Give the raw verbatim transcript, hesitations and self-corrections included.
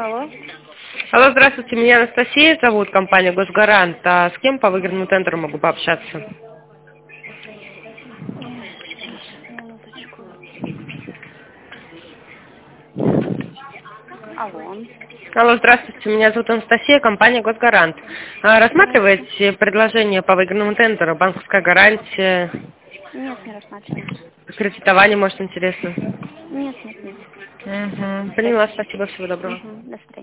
Алло. Алло, здравствуйте, меня Анастасия зовут, компания «Госгарант». А с кем по выигранному тендеру могу пообщаться? Сейчас, минуточку. Алло. Алло, здравствуйте, меня зовут Анастасия, компания «Госгарант». А Здравствуйте. рассматриваете предложение по выигранному тендеру, банковская гарантия, Нет, не рассматриваю. кредитование, может, интересно? Нет, нет, нет. Угу. Поняла, Спасибо. спасибо, всего доброго. Угу. До свидания.